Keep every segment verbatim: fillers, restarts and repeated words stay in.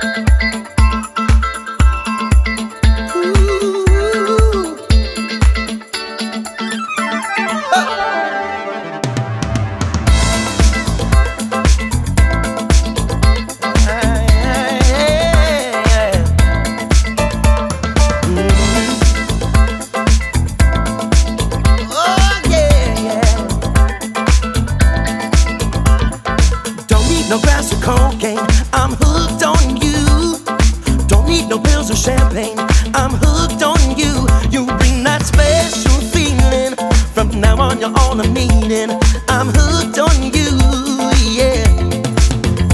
No glass of cocaine, I'm hooked on you. Don't need no pills or champagne, I'm hooked on you. You bring that special feeling. From now on you're all I'm needing. I'm hooked on you, yeah.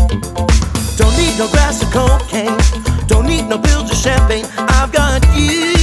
Don't need no glass of cocaine, don't need no pills or champagne, I've got you.